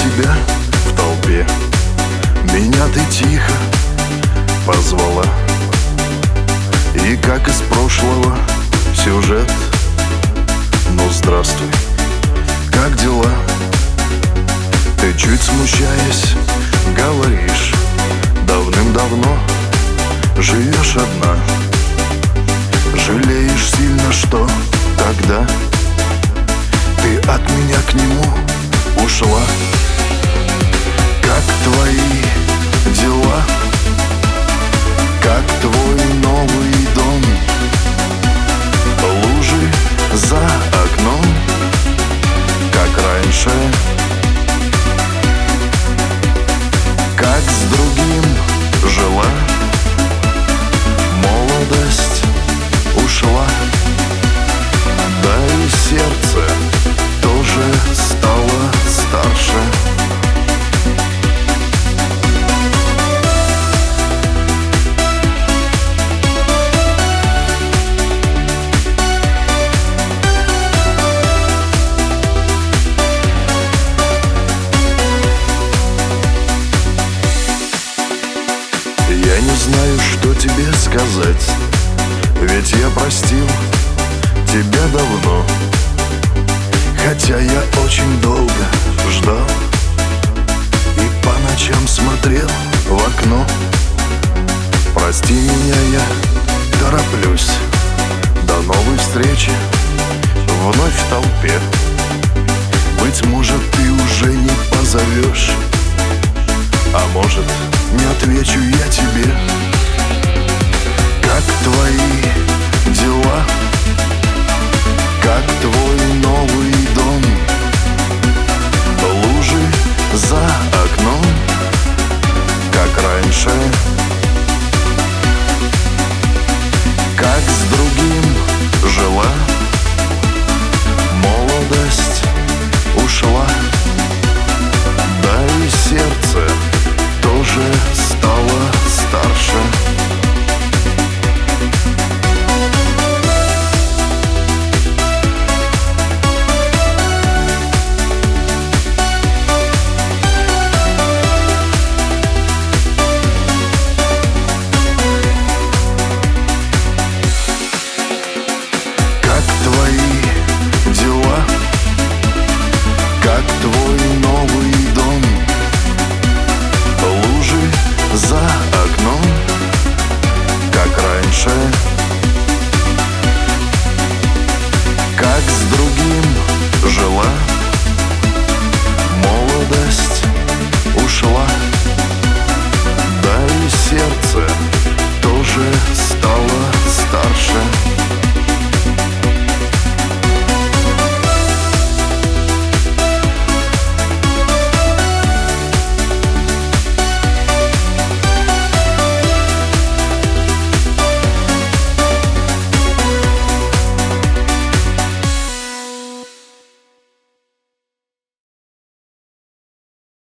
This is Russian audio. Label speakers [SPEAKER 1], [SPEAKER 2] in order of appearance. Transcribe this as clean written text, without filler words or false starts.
[SPEAKER 1] тебя в толпе. Меня ты тихо позвала, и как из прошлого сюжет. Ну здравствуй, как дела? Ты чуть смущаясь говоришь: давным-давно живешь одна. Жалеешь сильно, что тогда ты от меня к нему ушла. Как твои дела? Как твой новый дом? Лужи за окном, как раньше. Как с другим жила? Молодость ушла, да и сердце тоже стало старше. Я не знаю, что тебе сказать, ведь я простил тебя давно. Хотя я очень долго ждал и по ночам смотрел в окно. Прости меня, я тороплюсь. До новой встречи вновь в толпе. Быть может, ты уже не позовешь, а может, не отвечу я тебе. Как твои дела?